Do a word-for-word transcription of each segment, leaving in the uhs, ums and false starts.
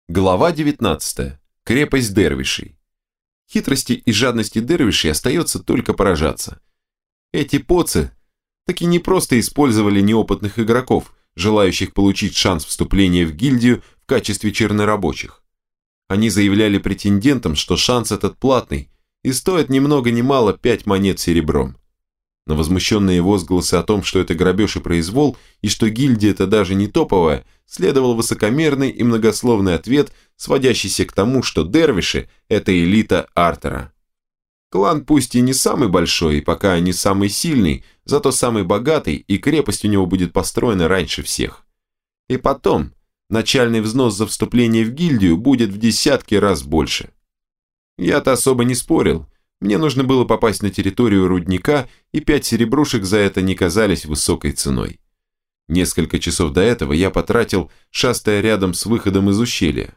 Глава девятнадцатая. Крепость дервишей. Хитрости и жадности дервишей остается только поражаться. Эти поцы таки не просто использовали неопытных игроков, желающих получить шанс вступления в гильдию в качестве чернорабочих. Они заявляли претендентам, что шанс этот платный и стоит ни много ни мало пять монет серебром. На возмущенные возгласы о том, что это грабеж и произвол, и что гильдия это даже не топовая, следовал высокомерный и многословный ответ, сводящийся к тому, что дервиши – это элита Артера. Клан пусть и не самый большой, и пока не самый сильный, зато самый богатый, и крепость у него будет построена раньше всех. И потом, начальный взнос за вступление в гильдию будет в десятки раз больше. Я-то особо не спорил. Мне нужно было попасть на территорию рудника, и пять серебрушек за это не казались высокой ценой. Несколько часов до этого я потратил, шастая рядом с выходом из ущелья.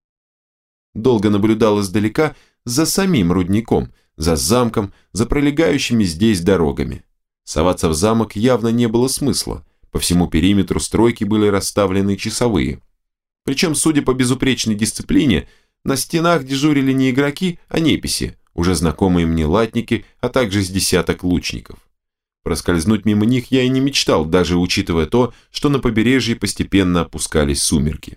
Долго наблюдал издалека за самим рудником, за замком, за пролегающими здесь дорогами. Соваться в замок явно не было смысла. По всему периметру стройки были расставлены часовые. Причем, судя по безупречной дисциплине, на стенах дежурили не игроки, а неписи, уже знакомые мне латники, а также с десяток лучников. Проскользнуть мимо них я и не мечтал, даже учитывая то, что на побережье постепенно опускались сумерки.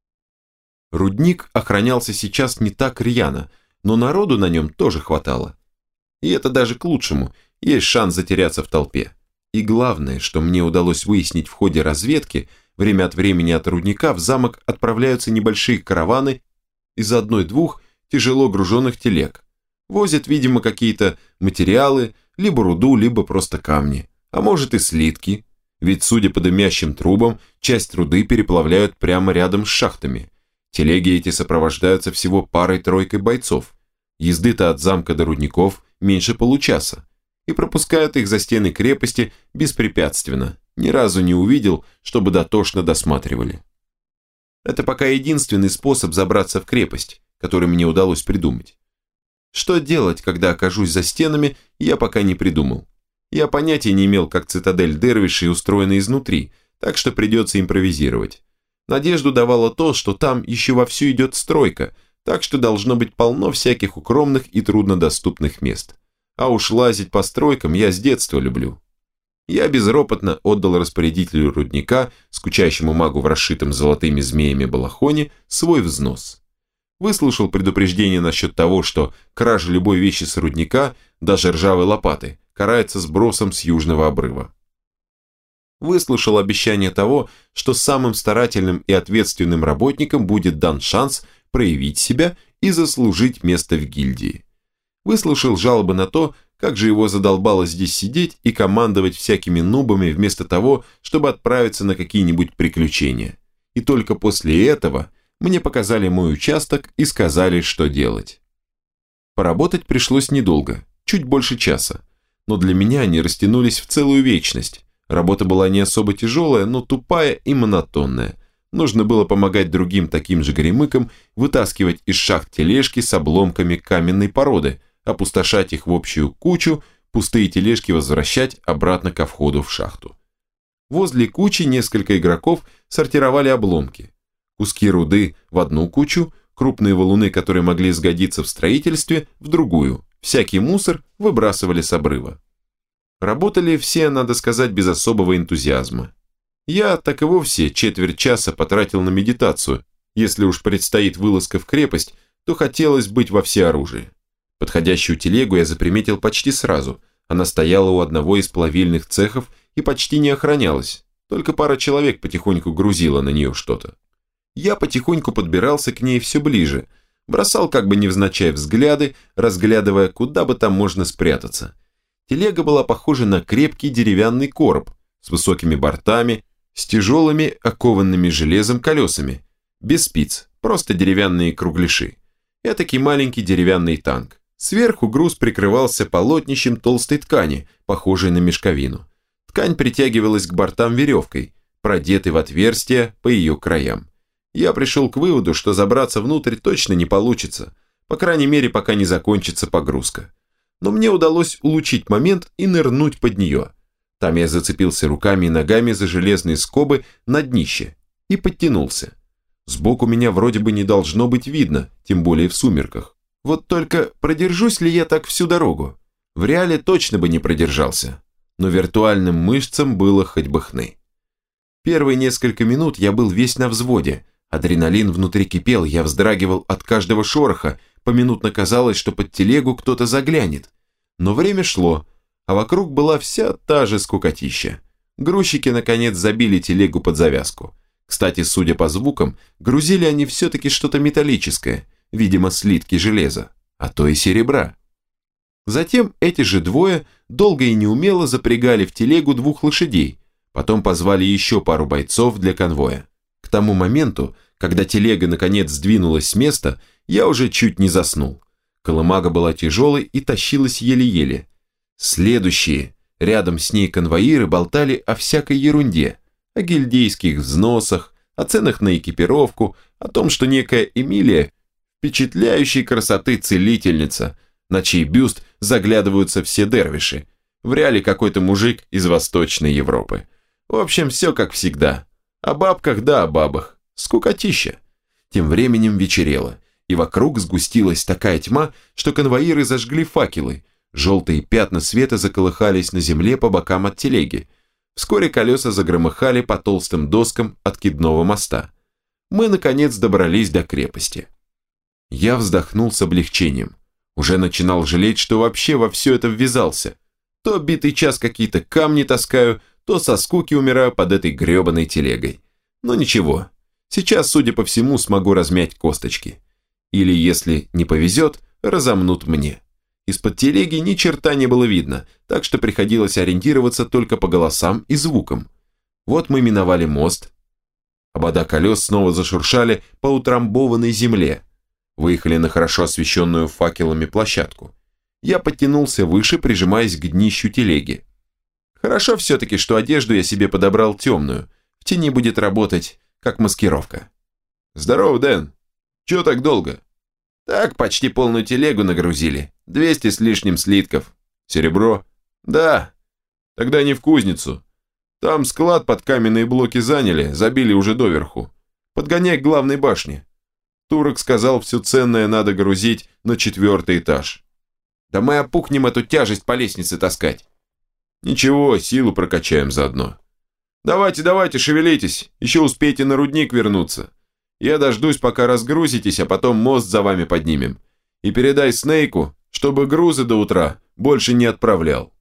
Рудник охранялся сейчас не так рьяно, но народу на нем тоже хватало. И это даже к лучшему, есть шанс затеряться в толпе. И главное, что мне удалось выяснить в ходе разведки, время от времени от рудника в замок отправляются небольшие караваны из одной-двух тяжело груженных телег. Возят, видимо, какие-то материалы, либо руду, либо просто камни, а может и слитки, ведь, судя по дымящим трубам, часть руды переплавляют прямо рядом с шахтами. Телеги эти сопровождаются всего парой-тройкой бойцов. Езды-то от замка до рудников меньше получаса, и пропускают их за стены крепости беспрепятственно. Ни разу не увидел, чтобы дотошно досматривали. Это пока единственный способ забраться в крепость, который мне удалось придумать. Что делать, когда окажусь за стенами, я пока не придумал. Я понятия не имел, как цитадель дервишей устроена изнутри, так что придется импровизировать. Надежду давало то, что там еще вовсю идет стройка, так что должно быть полно всяких укромных и труднодоступных мест. А уж лазить по стройкам я с детства люблю. Я безропотно отдал распорядителю рудника, скучающему магу в расшитом золотыми змеями балахоне, свой взнос. Выслушал предупреждение насчет того, что кража любой вещи с рудника, даже ржавой лопаты, карается сбросом с южного обрыва. Выслушал обещание того, что самым старательным и ответственным работникам будет дан шанс проявить себя и заслужить место в гильдии. Выслушал жалобы на то, как же его задолбало здесь сидеть и командовать всякими нубами вместо того, чтобы отправиться на какие-нибудь приключения. И только после этого мне показали мой участок и сказали, что делать. Поработать пришлось недолго, чуть больше часа, но для меня они растянулись в целую вечность. Работа была не особо тяжелая, но тупая и монотонная. Нужно было помогать другим таким же горемыкам вытаскивать из шахт тележки с обломками каменной породы, опустошать их в общую кучу, пустые тележки возвращать обратно ко входу в шахту. Возле кучи несколько игроков сортировали обломки. Куски руды в одну кучу, крупные валуны, которые могли сгодиться в строительстве, в другую. Всякий мусор выбрасывали с обрыва. Работали все, надо сказать, без особого энтузиазма. Я так и вовсе четверть часа потратил на медитацию. Если уж предстоит вылазка в крепость, то хотелось быть во всеоружии. Подходящую телегу я заприметил почти сразу. Она стояла у одного из плавильных цехов и почти не охранялась. Только пара человек потихоньку грузила на нее что-то. Я потихоньку подбирался к ней все ближе, бросал как бы невзначай взгляды, разглядывая, куда бы там можно спрятаться. Телега была похожа на крепкий деревянный короб с высокими бортами, с тяжелыми окованными железом колесами, без спиц, просто деревянные кругляши. Этакий маленький деревянный танк. Сверху груз прикрывался полотнищем толстой ткани, похожей на мешковину. Ткань притягивалась к бортам веревкой, продетой в отверстия по ее краям. Я пришел к выводу, что забраться внутрь точно не получится, по крайней мере, пока не закончится погрузка. Но мне удалось улучшить момент и нырнуть под нее. Там я зацепился руками и ногами за железные скобы на днище и подтянулся. Сбоку меня вроде бы не должно быть видно, тем более в сумерках. Вот только продержусь ли я так всю дорогу? В реале точно бы не продержался, но виртуальным мышцам было хоть бы хны. Первые несколько минут я был весь на взводе, адреналин внутри кипел, я вздрагивал от каждого шороха, поминутно казалось, что под телегу кто-то заглянет. Но время шло, а вокруг была вся та же скукотища. Грузчики наконец забили телегу под завязку. Кстати, судя по звукам, грузили они все-таки что-то металлическое, видимо, слитки железа, а то и серебра. Затем эти же двое долго и неумело запрягали в телегу двух лошадей, потом позвали еще пару бойцов для конвоя. К тому моменту, когда телега наконец сдвинулась с места, я уже чуть не заснул. Колымага была тяжелой и тащилась еле-еле. Следующие, рядом с ней конвоиры болтали о всякой ерунде, о гильдейских взносах, о ценах на экипировку, о том, что некая Эмилия – впечатляющей красоты целительница, на чей бюст заглядываются все дервиши, в реале какой-то мужик из Восточной Европы. В общем, все как всегда. О бабках да о бабах. Скукотища. Тем временем вечерело, и вокруг сгустилась такая тьма, что конвоиры зажгли факелы. Желтые пятна света заколыхались на земле по бокам от телеги. Вскоре колеса загромыхали по толстым доскам откидного моста. Мы, наконец, добрались до крепости. Я вздохнул с облегчением. Уже начинал жалеть, что вообще во все это ввязался. То битый час какие-то камни таскаю, то со скуки умираю под этой гребаной телегой. Но ничего, сейчас, судя по всему, смогу размять косточки. Или, если не повезет, разомнут мне. Из-под телеги ни черта не было видно, так что приходилось ориентироваться только по голосам и звукам. Вот мы миновали мост. Обода колес снова зашуршали по утрамбованной земле. Выехали на хорошо освещенную факелами площадку. Я подтянулся выше, прижимаясь к днищу телеги. Хорошо все-таки, что одежду я себе подобрал темную. В тени будет работать, как маскировка. Здорово, Дэн. Чего так долго? Так, почти полную телегу нагрузили. двести с лишним слитков. Серебро? Да. Тогда не в кузницу. Там склад под каменные блоки заняли, забили уже доверху. Подгоняй к главной башне. Турок сказал, все ценное надо грузить на четвертый этаж. Да мы опухнем эту тяжесть по лестнице таскать. Ничего, силу прокачаем заодно. Давайте, давайте, шевелитесь, еще успейте на рудник вернуться. Я дождусь, пока разгрузитесь, а потом мост за вами поднимем. И передай Снейку, чтобы грузы до утра больше не отправлял.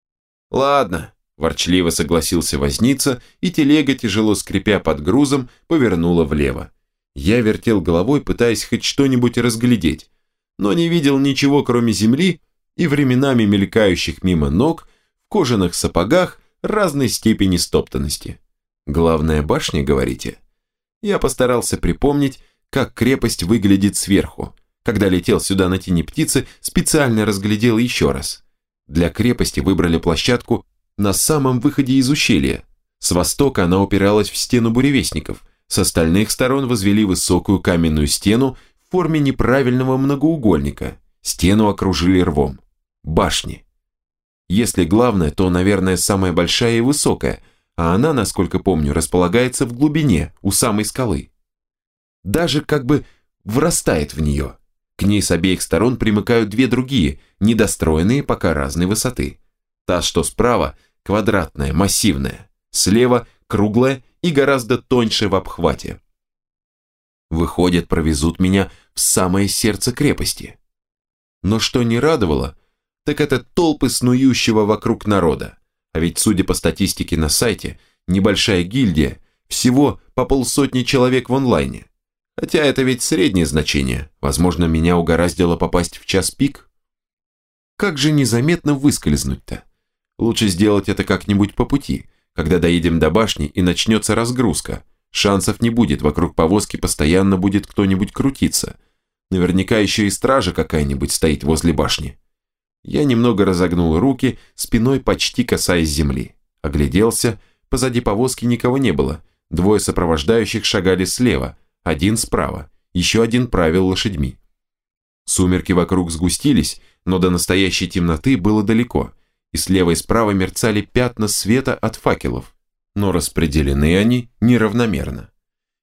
Ладно, ворчливо согласился возница, и телега, тяжело скрипя под грузом, повернула влево. Я вертел головой, пытаясь хоть что-нибудь разглядеть, но не видел ничего, кроме земли и временами мелькающих мимо ног в кожаных сапогах разной степени стоптанности. Главная башня, говорите? Я постарался припомнить, как крепость выглядит сверху. Когда летел сюда на тени птицы, специально разглядел еще раз. Для крепости выбрали площадку на самом выходе из ущелья. С востока она упиралась в стену буревестников, с остальных сторон возвели высокую каменную стену в форме неправильного многоугольника. Стену окружили рвом. Башни. Если главная, то, наверное, самая большая и высокая, а она, насколько помню, располагается в глубине, у самой скалы. Даже как бы врастает в нее. К ней с обеих сторон примыкают две другие, недостроенные пока разной высоты. Та, что справа, квадратная, массивная, слева круглая и гораздо тоньше в обхвате. Выходит, провезут меня в самое сердце крепости. Но что не радовало, так это толпы снующего вокруг народа. А ведь, судя по статистике на сайте, небольшая гильдия, всего по полсотни человек в онлайне. Хотя это ведь среднее значение, возможно, меня угораздило попасть в час пик. Как же незаметно выскользнуть-то? Лучше сделать это как-нибудь по пути, когда доедем до башни и начнется разгрузка. Шансов не будет, вокруг повозки постоянно будет кто-нибудь крутиться. Наверняка еще и стража какая-нибудь стоит возле башни. Я немного разогнул руки, спиной почти касаясь земли. Огляделся, позади повозки никого не было. Двое сопровождающих шагали слева, один справа, еще один правил лошадьми. Сумерки вокруг сгустились, но до настоящей темноты было далеко, и слева и справа мерцали пятна света от факелов, но распределены они неравномерно.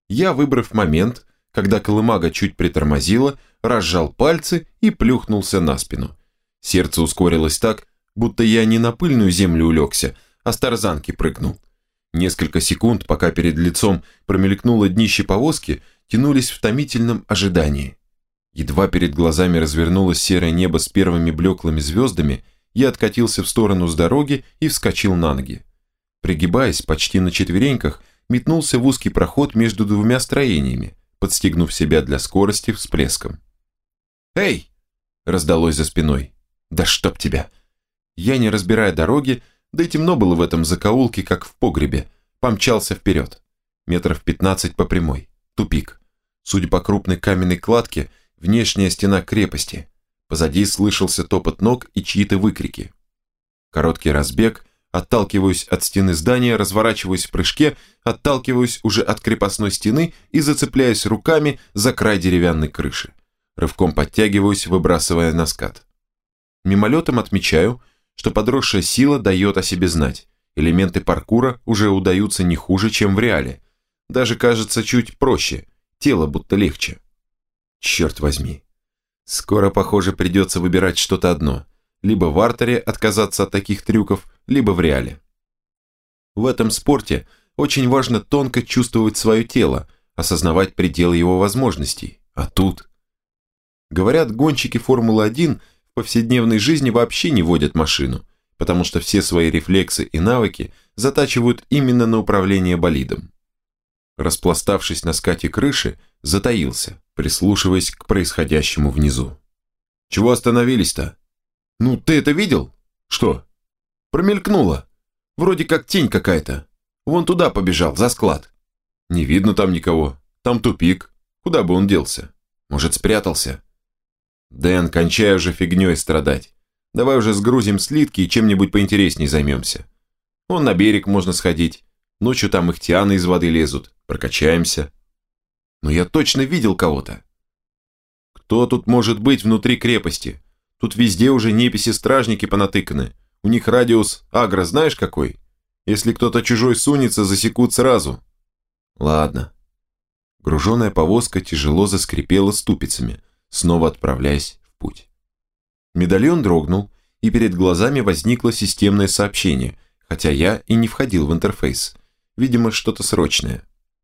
Я, выбрав момент, когда колымага чуть притормозила, разжал пальцы и плюхнулся на спину. Сердце ускорилось так, будто я не на пыльную землю улегся, а с тарзанки прыгнул. Несколько секунд, пока перед лицом промелькнуло днище повозки, тянулись в томительном ожидании. Едва перед глазами развернулось серое небо с первыми блеклыми звездами, я откатился в сторону с дороги и вскочил на ноги. Пригибаясь почти на четвереньках, метнулся в узкий проход между двумя строениями, подстегнув себя для скорости всплеском. «Эй!» – раздалось за спиной. «Да чтоб тебя!» Я, не разбирая дороги, да и темно было в этом закоулке, как в погребе, помчался вперед. Метров пятнадцать по прямой. Тупик. Судя по крупной каменной кладке, внешняя стена крепости. Позади слышался топот ног и чьи-то выкрики. Короткий разбег, отталкиваюсь от стены здания, разворачиваюсь в прыжке, отталкиваюсь уже от крепостной стены и зацепляюсь руками за край деревянной крыши. Рывком подтягиваюсь, выбрасывая на скат. Мимолетом отмечаю, что подросшая сила дает о себе знать. Элементы паркура уже удаются не хуже, чем в реале. Даже кажется чуть проще, тело будто легче. Черт возьми. Скоро, похоже, придется выбирать что-то одно. Либо в артере отказаться от таких трюков, либо в реале. В этом спорте очень важно тонко чувствовать свое тело, осознавать пределы его возможностей. А тут... Говорят, гонщики Формулы один в повседневной жизни вообще не водят машину, потому что все свои рефлексы и навыки затачивают именно на управление болидом. Распластавшись на скате крыши, затаился, прислушиваясь к происходящему внизу. «Чего остановились-то?» «Ну, ты это видел?» «Что?» «Промелькнуло. Вроде как тень какая-то. Вон туда побежал, за склад». «Не видно там никого. Там тупик. Куда бы он делся? Может, спрятался?» «Дэн, кончай уже фигней страдать. Давай уже сгрузим слитки и чем-нибудь поинтересней займемся. Вон на берег можно сходить. Ночью там ихтианы из воды лезут. Прокачаемся». «Но я точно видел кого-то». «Кто тут может быть внутри крепости? Тут везде уже неписи-стражники понатыканы. У них радиус агро знаешь какой? Если кто-то чужой сунется, засекут сразу». «Ладно». Груженная повозка тяжело заскрипела ступицами, снова отправляясь в путь. Медальон дрогнул, и перед глазами возникло системное сообщение, хотя я и не входил в интерфейс. Видимо, что-то срочное.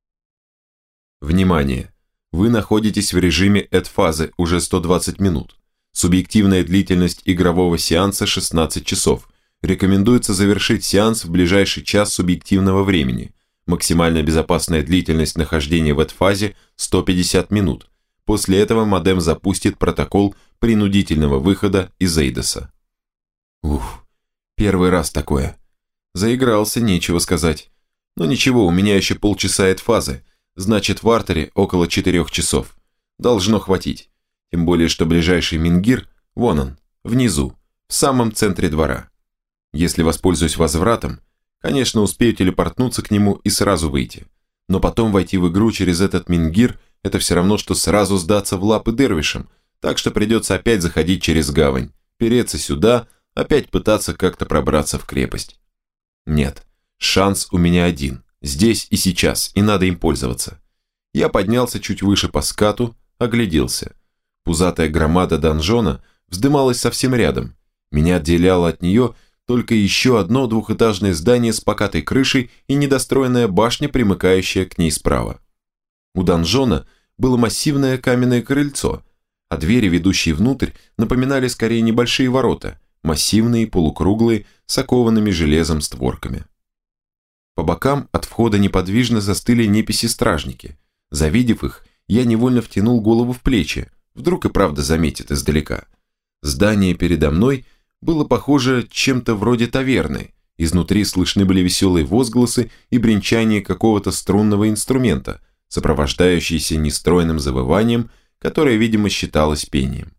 Внимание! Вы находитесь в режиме эд-фазы уже сто двадцать минут. Субъективная длительность игрового сеанса шестнадцать часов. Рекомендуется завершить сеанс в ближайший час субъективного времени. Максимальная безопасная длительность нахождения в эд-фазе сто пятьдесят минут. После этого модем запустит протокол принудительного выхода из Эйдоса. Ух, первый раз такое. Заигрался, нечего сказать. Но ничего, у меня еще полчаса эд-фазы. Значит, в артере около четырех часов. Должно хватить. Тем более, что ближайший Мингир, вон он, внизу, в самом центре двора. Если воспользуюсь возвратом, конечно, успею телепортнуться к нему и сразу выйти. Но потом войти в игру через этот Мингир – это все равно, что сразу сдаться в лапы дервишам, так что придется опять заходить через гавань, переться сюда, опять пытаться как-то пробраться в крепость. Нет, шанс у меня один, здесь и сейчас, и надо им пользоваться. Я поднялся чуть выше по скату, огляделся. Пузатая громада донжона вздымалась совсем рядом. Меня отделяло от нее только еще одно двухэтажное здание с покатой крышей и недостроенная башня, примыкающая к ней справа. У донжона было массивное каменное крыльцо, а двери, ведущие внутрь, напоминали скорее небольшие ворота, массивные, полукруглые, с окованными железом створками. По бокам от входа неподвижно застыли неписи-стражники. Завидев их, я невольно втянул голову в плечи, вдруг и правда заметит издалека. Здание передо мной было похоже чем-то вроде таверны, изнутри слышны были веселые возгласы и бренчание какого-то струнного инструмента, сопровождающиеся нестройным завыванием, которое, видимо, считалось пением.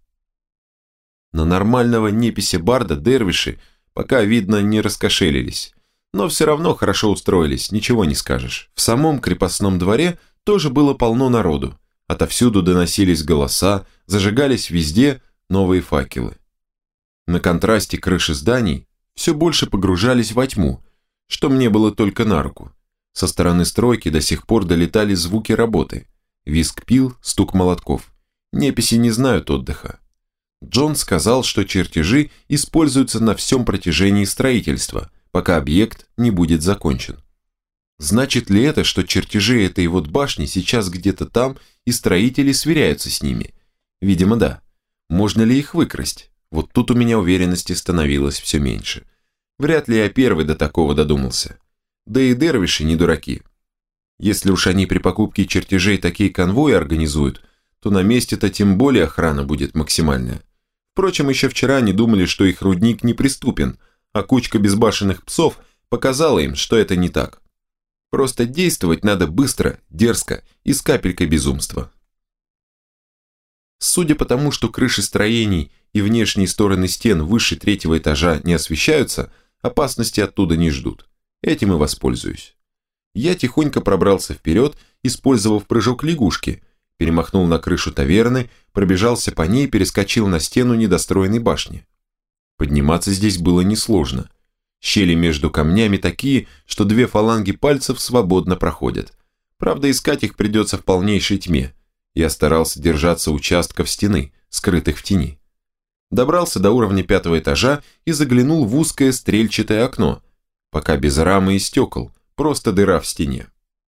На нормального непися-барда дервиши пока, видно, не раскошелились, но все равно хорошо устроились, ничего не скажешь. В самом крепостном дворе тоже было полно народу, отовсюду доносились голоса, зажигались везде новые факелы. На контрасте крыши зданий все больше погружались во тьму, что мне было только на руку. Со стороны стройки до сих пор долетали звуки работы. Визг пил, стук молотков. Неписи не знают отдыха. Джон сказал, что чертежи используются на всем протяжении строительства, пока объект не будет закончен. Значит ли это, что чертежи этой вот башни сейчас где-то там, и строители сверяются с ними? Видимо, да. Можно ли их выкрасть? Вот тут у меня уверенности становилось все меньше. Вряд ли я первый до такого додумался. Да и дервиши не дураки. Если уж они при покупке чертежей такие конвои организуют, то на месте-то тем более охрана будет максимальная. Впрочем, еще вчера они думали, что их рудник неприступен, а кучка безбашенных псов показала им, что это не так. Просто действовать надо быстро, дерзко и с капелькой безумства. Судя по тому, что крыши строений и внешние стороны стен выше третьего этажа не освещаются, опасности оттуда не ждут. Этим и воспользуюсь. Я тихонько пробрался вперед, использовав прыжок лягушки, перемахнул на крышу таверны, пробежался по ней и перескочил на стену недостроенной башни. Подниматься здесь было несложно. Щели между камнями такие, что две фаланги пальцев свободно проходят. Правда, искать их придется в полнейшей тьме. Я старался держаться участков стены, скрытых в тени. Добрался до уровня пятого этажа и заглянул в узкое стрельчатое окно, пока без рамы и стекол, просто дыра в стене.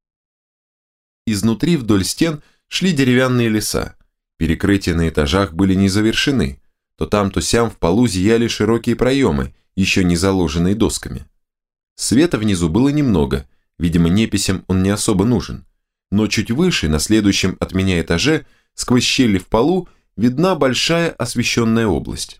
Изнутри вдоль стен шли деревянные леса. Перекрытия на этажах были не завершены. То там, то сям в полу зияли широкие проемы, еще не заложенные досками. Света внизу было немного, видимо, неписям он не особо нужен. Но чуть выше, на следующем от меня этаже, сквозь щели в полу, видна большая освещенная область.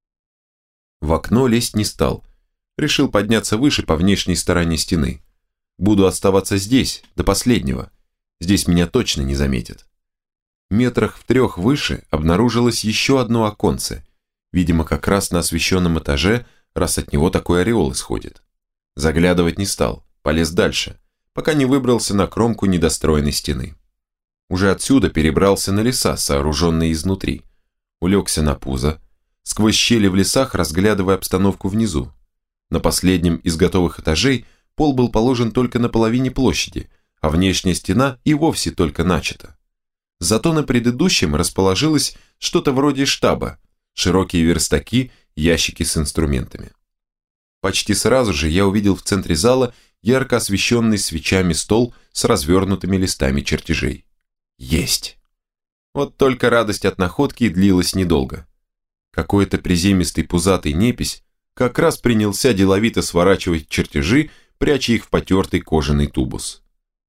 В окно лезть не стал. Решил подняться выше по внешней стороне стены. Буду оставаться здесь, до последнего. Здесь меня точно не заметят. Метрах в трех выше обнаружилось еще одно оконце. Видимо, как раз на освещенном этаже, раз от него такой ореол исходит. Заглядывать не стал, полез дальше, пока не выбрался на кромку недостроенной стены. Уже отсюда перебрался на леса, сооруженные изнутри. Улегся на пузо, сквозь щели в лесах разглядывая обстановку внизу. На последнем из готовых этажей пол был положен только на половине площади, а внешняя стена и вовсе только начата. Зато на предыдущем расположилось что-то вроде штаба, широкие верстаки, ящики с инструментами. Почти сразу же я увидел в центре зала ярко освещенный свечами стол с развернутыми листами чертежей. Есть! Вот только радость от находки длилась недолго. Какой-то приземистый пузатый непись как раз принялся деловито сворачивать чертежи, пряча их в потертый кожаный тубус.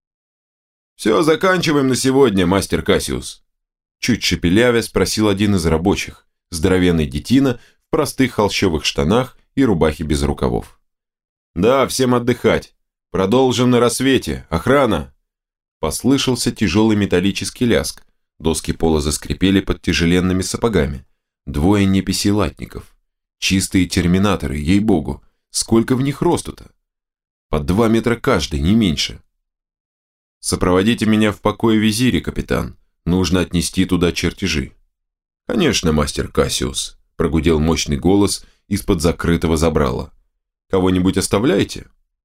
«Все, заканчиваем на сегодня, мастер Кассиус», чуть шепелявя спросил один из рабочих, здоровенный детина в простых холщовых штанах и рубахе без рукавов. «Да, всем отдыхать. Продолжим на рассвете. Охрана!» Послышался тяжелый металлический ляск. Доски пола заскрипели под тяжеленными сапогами. Двое неписей латников. Чистые терминаторы, ей-богу. Сколько в них росту-то? По два метра каждый, не меньше. «Сопроводите меня в покое визири, капитан. Нужно отнести туда чертежи». «Конечно, мастер Кассиус», – прогудел мощный голос из-под закрытого забрала. «Кого-нибудь оставляете?»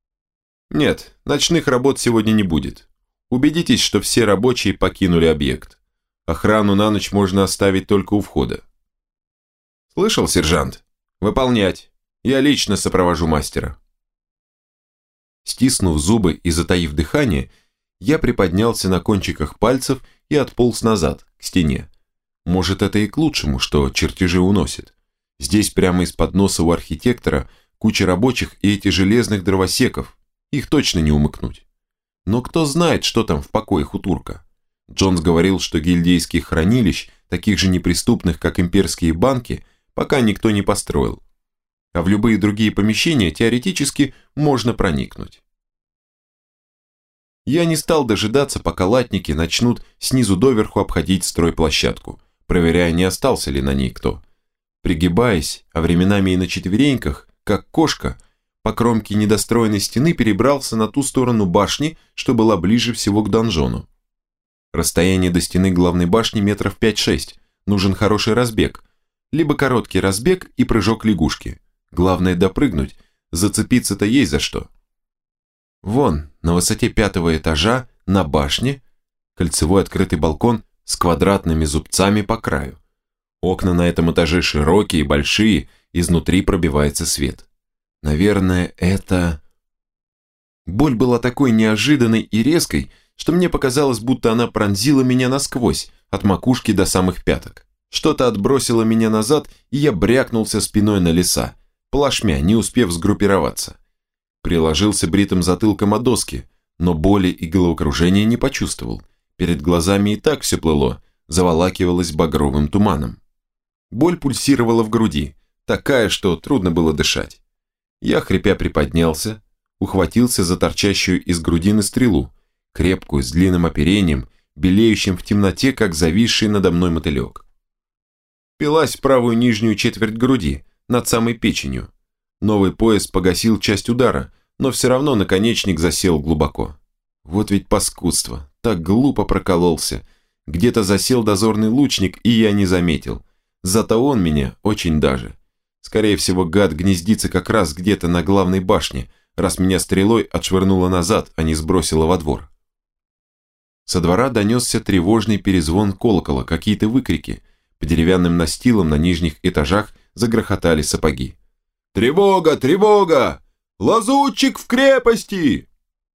«Нет, ночных работ сегодня не будет. Убедитесь, что все рабочие покинули объект. Охрану на ночь можно оставить только у входа». «Слышал, сержант? Выполнять. Я лично сопровожу мастера». Стиснув зубы и затаив дыхание, я приподнялся на кончиках пальцев и отполз назад, к стене. Может, это и к лучшему, что чертежи уносят. Здесь прямо из-под носа у архитектора куча рабочих и эти железных дровосеков. Их точно не умыкнуть. Но кто знает, что там в покоях у турка. Джонс говорил, что гильдейских хранилищ, таких же неприступных, как имперские банки, пока никто не построил. А в любые другие помещения теоретически можно проникнуть. Я не стал дожидаться, пока латники начнут снизу доверху обходить стройплощадку, проверяя, не остался ли на ней кто. Пригибаясь, а временами и на четвереньках, как кошка, по кромке недостроенной стены перебрался на ту сторону башни, что была ближе всего к донжону. Расстояние до стены главной башни метров пять-шесть, нужен хороший разбег, либо короткий разбег и прыжок лягушки. Главное допрыгнуть, зацепиться-то есть за что. Вон, на высоте пятого этажа, на башне, кольцевой открытый балкон с квадратными зубцами по краю. Окна на этом этаже широкие, большие, изнутри пробивается свет. Наверное, это... Боль была такой неожиданной и резкой, что мне показалось, будто она пронзила меня насквозь, от макушки до самых пяток. Что-то отбросило меня назад, и я брякнулся спиной на леса, плашмя, не успев сгруппироваться. Приложился бритым затылком о доски, но боли и головокружения не почувствовал. Перед глазами и так все плыло, заволакивалось багровым туманом. Боль пульсировала в груди, такая, что трудно было дышать. Я, хрипя, приподнялся, ухватился за торчащую из грудины стрелу, крепкую, с длинным оперением, белеющим в темноте, как зависший надо мной мотылек. Впилась в правую нижнюю четверть груди, над самой печенью. Новый пояс погасил часть удара, но все равно наконечник засел глубоко. Вот ведь паскудство, так глупо прокололся. Где-то засел дозорный лучник, и я не заметил. Зато он меня очень даже. Скорее всего, гад гнездится как раз где-то на главной башне, раз меня стрелой отшвырнуло назад, а не сбросило во двор. Со двора донесся тревожный перезвон колокола, какие-то выкрики. По деревянным настилам на нижних этажах загрохотали сапоги. «Тревога! Тревога! Лазутчик в крепости!»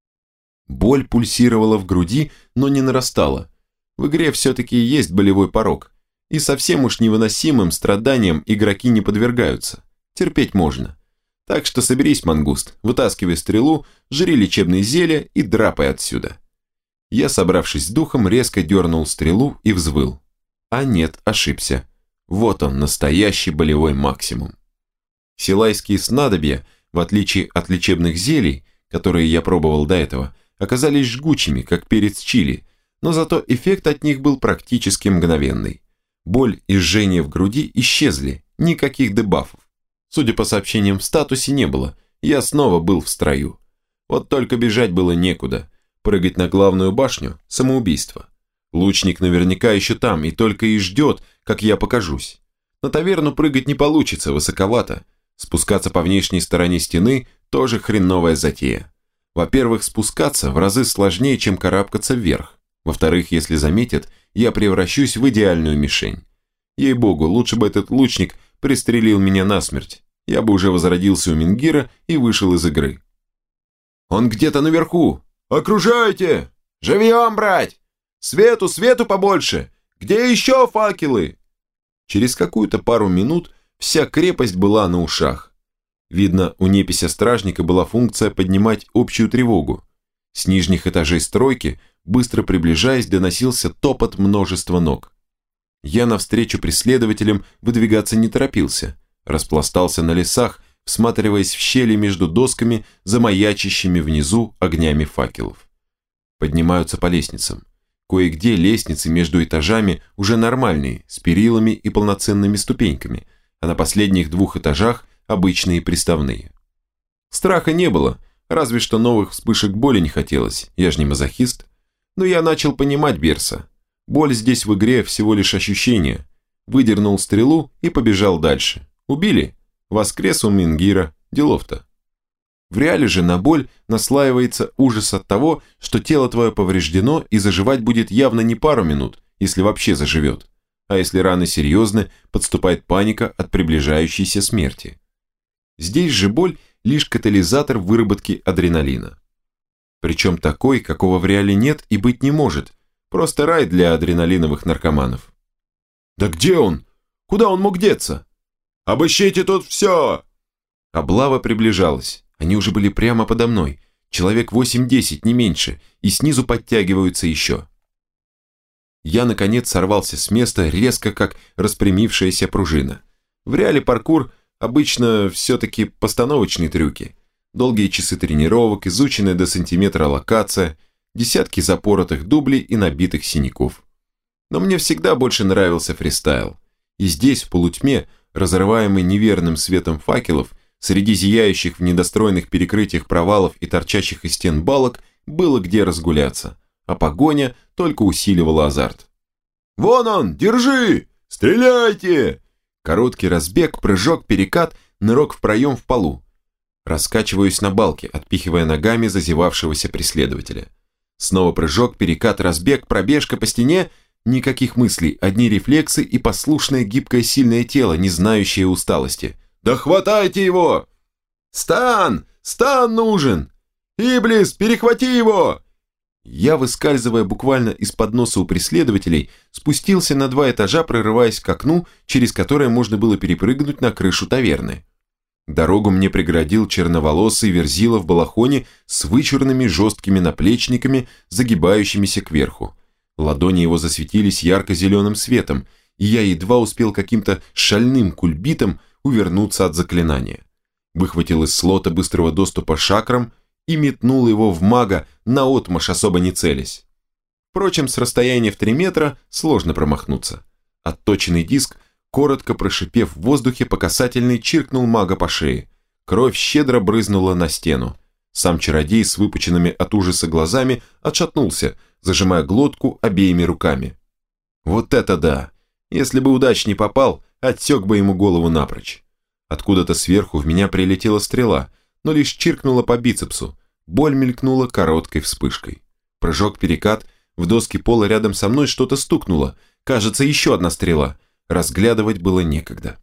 Боль пульсировала в груди, но не нарастала. В игре все-таки есть болевой порог. И совсем уж невыносимым страданиям игроки не подвергаются. Терпеть можно. Так что соберись, мангуст, вытаскивай стрелу, жри лечебные зелья и драпай отсюда. Я, собравшись с духом, резко дернул стрелу и взвыл. А нет, ошибся. Вот он, настоящий болевой максимум. Силайские снадобья, в отличие от лечебных зелий, которые я пробовал до этого, оказались жгучими, как перец чили, но зато эффект от них был практически мгновенный. Боль и жжение в груди исчезли, никаких дебафов. Судя по сообщениям в статусе, не было, я снова был в строю. Вот только бежать было некуда, прыгать на главную башню – самоубийство. Лучник наверняка еще там и только и ждет, как я покажусь. На таверну прыгать не получится, высоковато. Спускаться по внешней стороне стены – тоже хреновая затея. Во-первых, спускаться в разы сложнее, чем карабкаться вверх. Во-вторых, если заметят, я превращусь в идеальную мишень. Ей-богу, лучше бы этот лучник пристрелил меня насмерть. Я бы уже возродился у Мингира и вышел из игры. «Он где-то наверху! Окружайте! Живьем брать! Свету, свету побольше! Где еще факелы?» Через какую-то пару минут вся крепость была на ушах. Видно, у непися стражника была функция поднимать общую тревогу. С нижних этажей стройки, быстро приближаясь, доносился топот множества ног. Я навстречу преследователям выдвигаться не торопился, распластался на лесах, всматриваясь в щели между досками, замаячащими внизу огнями факелов. Поднимаются по лестницам. Кое-где лестницы между этажами уже нормальные, с перилами и полноценными ступеньками, а на последних двух этажах обычные приставные. Страха не было, разве что новых вспышек боли не хотелось, я же не мазохист. Но я начал понимать Берса. Боль здесь в игре всего лишь ощущение. Выдернул стрелу и побежал дальше. Убили? Воскрес у Мингира. Делов-то. В реале же на боль наслаивается ужас от того, что тело твое повреждено и заживать будет явно не пару минут, если вообще заживет. А если раны серьезны, подступает паника от приближающейся смерти. Здесь же боль лишь катализатор выработки адреналина. Причем такой, какого в реале нет и быть не может. Просто рай для адреналиновых наркоманов. «Да где он? Куда он мог деться? Обыщите тут все!» Облава приближалась. Они уже были прямо подо мной. Человек восемь-десять, не меньше, и снизу подтягиваются еще. Я, наконец, сорвался с места, резко как распрямившаяся пружина. В реале паркур обычно все-таки постановочные трюки. Долгие часы тренировок, изученная до сантиметра локация, десятки запоротых дублей и набитых синяков. Но мне всегда больше нравился фристайл. И здесь, в полутьме, разрываемый неверным светом факелов, среди зияющих в недостроенных перекрытиях провалов и торчащих из стен балок, было где разгуляться, а погоня только усиливала азарт. «Вон он! Держи! Стреляйте!» Короткий разбег, прыжок, перекат, нырок в проем в полу. Раскачиваюсь на балке, отпихивая ногами зазевавшегося преследователя. Снова прыжок, перекат, разбег, пробежка по стене. Никаких мыслей, одни рефлексы и послушное гибкое сильное тело, не знающее усталости. «Да хватайте его!» «Стан! Стан нужен! Иблис, перехвати его!» Я, выскальзывая буквально из-под носа у преследователей, спустился на два этажа, прорываясь к окну, через которое можно было перепрыгнуть на крышу таверны. Дорогу мне преградил черноволосый верзила в балахоне с вычурными жесткими наплечниками, загибающимися кверху. Ладони его засветились ярко-зеленым светом, и я едва успел каким-то шальным кульбитом увернуться от заклинания. Выхватил из слота быстрого доступа шакрам и метнул его в мага, наотмашь особо не целясь. Впрочем, с расстояния в три метра сложно промахнуться. Отточенный диск, коротко прошипев в воздухе, по касательной чиркнул мага по шее. Кровь щедро брызнула на стену. Сам чародей с выпученными от ужаса глазами отшатнулся, зажимая глотку обеими руками. Вот это да! Если бы удач не попал, отсек бы ему голову напрочь. Откуда-то сверху в меня прилетела стрела, но лишь чиркнула по бицепсу. Боль мелькнула короткой вспышкой. Прыжок-перекат, в доске пола рядом со мной что-то стукнуло. Кажется, еще одна стрела. Разглядывать было некогда.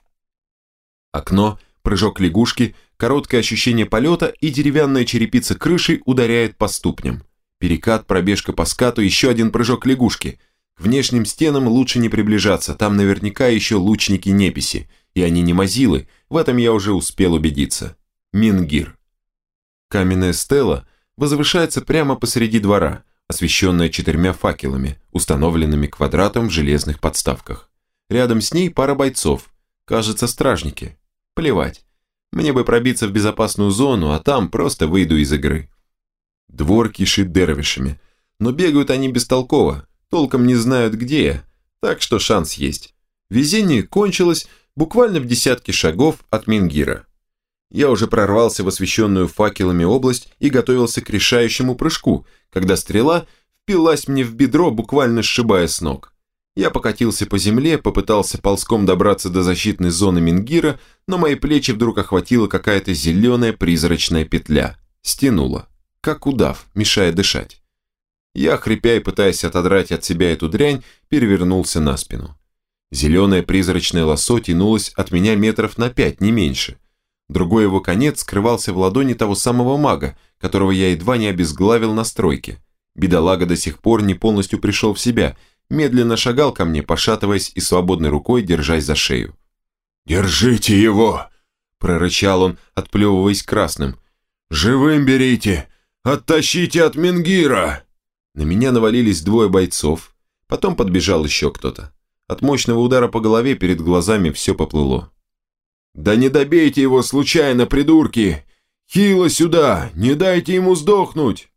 Окно, прыжок лягушки, короткое ощущение полета и деревянная черепица крыши ударяет по ступням. Перекат, пробежка по скату, еще один прыжок лягушки. К внешним стенам лучше не приближаться, там наверняка еще лучники-неписи. И они не мазилы, в этом я уже успел убедиться. Мингир. Каменная стела возвышается прямо посреди двора, освещенная четырьмя факелами, установленными квадратом в железных подставках. Рядом с ней пара бойцов, кажется, стражники. Плевать. Мне бы пробиться в безопасную зону, а там просто выйду из игры. Двор кишит дервишами, но бегают они бестолково, толком не знают где я, так что шанс есть. Везение кончилось буквально в десятке шагов от Мингира. Я уже прорвался в освещенную факелами область и готовился к решающему прыжку, когда стрела впилась мне в бедро, буквально сшибая с ног. Я покатился по земле, попытался ползком добраться до защитной зоны Мингира, но мои плечи вдруг охватила какая-то зеленая призрачная петля. Стянула, как удав, мешая дышать. Я, хрипя и пытаясь отодрать от себя эту дрянь, перевернулся на спину. Зеленое призрачное лассо тянулось от меня метров на пять, не меньше. Другой его конец скрывался в ладони того самого мага, которого я едва не обезглавил на стройке. Бедолага до сих пор не полностью пришел в себя, медленно шагал ко мне, пошатываясь и свободной рукой держась за шею. «Держите его!» – прорычал он, отплевываясь красным. «Живым берите! Оттащите от Мингира!» На меня навалились двое бойцов, потом подбежал еще кто-то. От мощного удара по голове перед глазами все поплыло. «Да не добейте его случайно, придурки! Хило сюда! Не дайте ему сдохнуть!»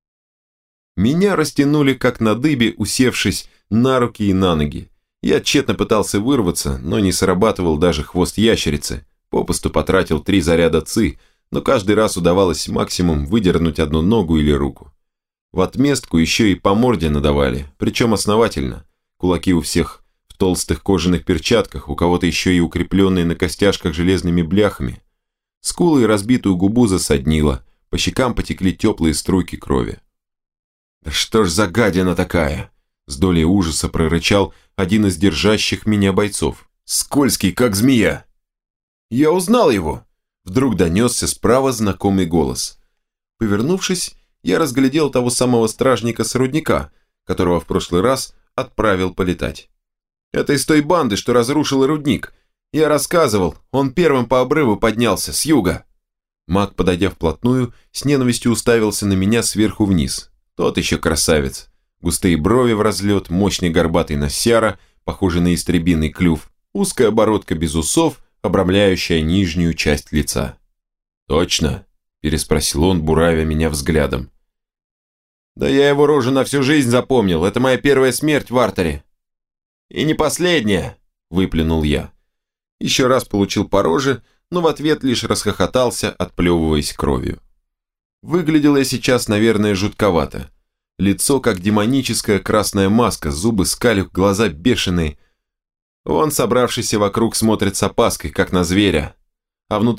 Меня растянули как на дыбе, усевшись на руки и на ноги. Я тщетно пытался вырваться, но не срабатывал даже хвост ящерицы. Попусту потратил три заряда ци, но каждый раз удавалось максимум выдернуть одну ногу или руку. В отместку еще и по морде надавали, причем основательно. Кулаки у всех в толстых кожаных перчатках, у кого-то еще и укрепленные на костяшках железными бляхами. Скулы и разбитую губу засаднило, по щекам потекли теплые струйки крови. «Да что ж за гадина такая?» С долей ужаса прорычал один из держащих меня бойцов. «Скользкий, как змея!» «Я узнал его!» Вдруг донесся справа знакомый голос. Повернувшись, я разглядел того самого стражника с рудника, которого в прошлый раз отправил полетать. «Это из той банды, что разрушила рудник. Я рассказывал, он первым по обрыву поднялся, с юга». Маг, подойдя вплотную, с ненавистью уставился на меня сверху вниз. Тот еще красавец. Густые брови в разлет, мощный горбатый носяра, похожий на истребиный клюв, узкая бородка без усов, обрамляющая нижнюю часть лица. «Точно?» – переспросил он, буравя меня взглядом. «Да я его рожу на всю жизнь запомнил, это моя первая смерть в Артере». «И не последняя», – выплюнул я. Еще раз получил по роже, но в ответ лишь расхохотался, отплевываясь кровью. Выглядел я сейчас, наверное, жутковато. Лицо, как демоническая красная маска, зубы скалят, глаза бешеные. Он, собравшийся вокруг, смотрит с опаской, как на зверя. А внутри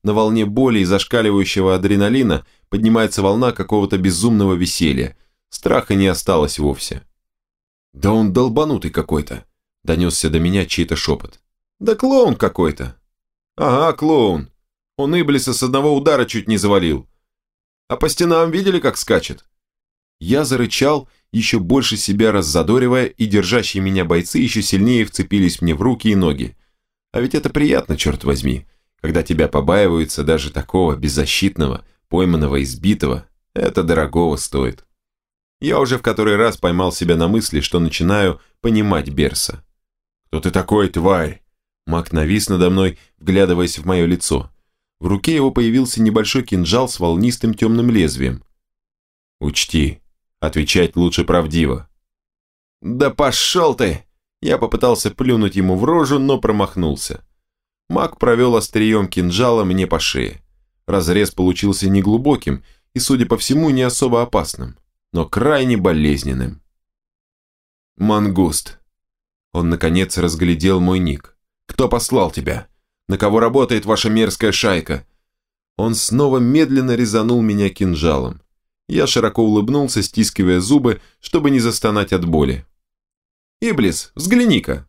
на волне боли и зашкаливающего адреналина поднимается волна какого-то безумного веселья. Страха не осталось вовсе. «Да он долбанутый какой-то», – донесся до меня чей-то шепот. «Да клоун какой-то». «Ага, клоун. Он Иблиса с одного удара чуть не завалил. А по стенам видели, как скачет?» Я зарычал, еще больше себя раззадоривая, и держащие меня бойцы еще сильнее вцепились мне в руки и ноги. А ведь это приятно, черт возьми, когда тебя побаиваются даже такого беззащитного, пойманного, избитого. Это дорогого стоит. Я уже в который раз поймал себя на мысли, что начинаю понимать Берса. «Кто ты такой, тварь?» Маг навис надо мной, вглядываясь в мое лицо. В руке его появился небольшой кинжал с волнистым темным лезвием. «Учти, отвечать лучше правдиво». «Да пошел ты!» Я попытался плюнуть ему в рожу, но промахнулся. Маг провел острием кинжала мне по шее. Разрез получился неглубоким и, судя по всему, не особо опасным, но крайне болезненным. «Мангуст». Он, наконец, разглядел мой ник. «Кто послал тебя? На кого работает ваша мерзкая шайка?» Он снова медленно резанул меня кинжалом. Я широко улыбнулся, стискивая зубы, чтобы не застонать от боли. «Иблис, взгляни-ка!»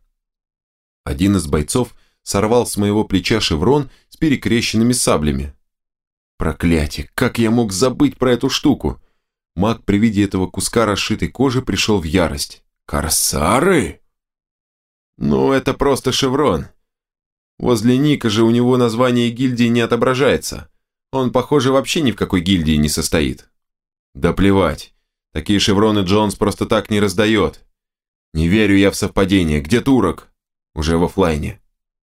Один из бойцов сорвал с моего плеча шеврон с перекрещенными саблями. Проклятие, как я мог забыть про эту штуку? Маг при виде этого куска расшитой кожи пришел в ярость. «Корсары?» «Ну, это просто шеврон. Возле ника же у него название гильдии не отображается. Он, похоже, вообще ни в какой гильдии не состоит». «Да плевать. Такие шевроны Джонс просто так не раздает. Не верю я в совпадение. Где турок?» «Уже в оффлайне».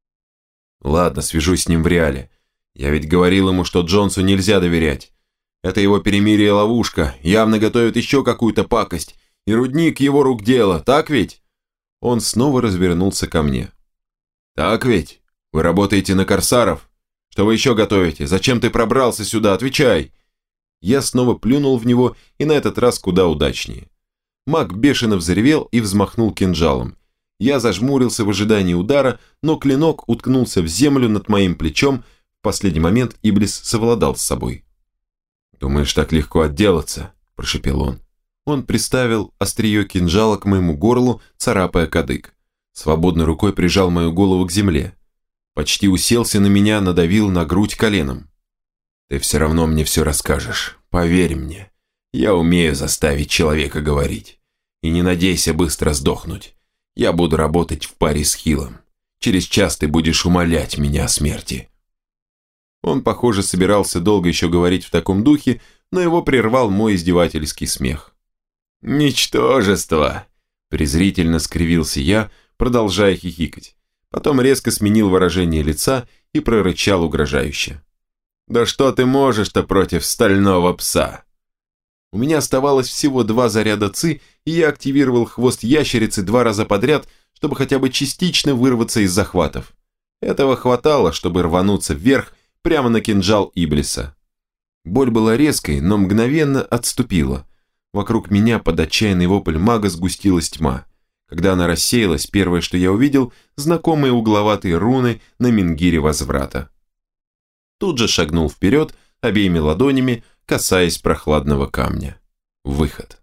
«Ладно, свяжусь с ним в реале. Я ведь говорил ему, что Джонсу нельзя доверять. Это его перемирие ловушка, явно готовит еще какую-то пакость. И рудник его рук дело, так ведь?» Он снова развернулся ко мне. «Так ведь? Вы работаете на корсаров? Что вы еще готовите? Зачем ты пробрался сюда? Отвечай!» Я снова плюнул в него, и на этот раз куда удачнее. Маг бешено взревел и взмахнул кинжалом. Я зажмурился в ожидании удара, но клинок уткнулся в землю над моим плечом. В последний момент Иблис совладал с собой. «Думаешь, так легко отделаться?» – прошепел он. Он приставил острие кинжала к моему горлу, царапая кадык. Свободной рукой прижал мою голову к земле. Почти уселся на меня, надавил на грудь коленом. «Ты все равно мне все расскажешь, поверь мне. Я умею заставить человека говорить. И не надейся быстро сдохнуть. Я буду работать в паре с Хилом. Через час ты будешь умолять меня о смерти». Он, похоже, собирался долго еще говорить в таком духе, но его прервал мой издевательский смех. «Ничтожество!» – презрительно скривился я, продолжая хихикать. Потом резко сменил выражение лица и прорычал угрожающе. «Да что ты можешь-то против стального пса?» У меня оставалось всего два заряда ци, и я активировал хвост ящерицы два раза подряд, чтобы хотя бы частично вырваться из захватов. Этого хватало, чтобы рвануться вверх прямо на кинжал Иблиса. Боль была резкой, но мгновенно отступила. Вокруг меня под отчаянный вопль мага сгустилась тьма. Когда она рассеялась, первое, что я увидел, знакомые угловатые руны на мингире возврата. Тут же шагнул вперед, обеими ладонями, касаясь прохладного камня. Выход.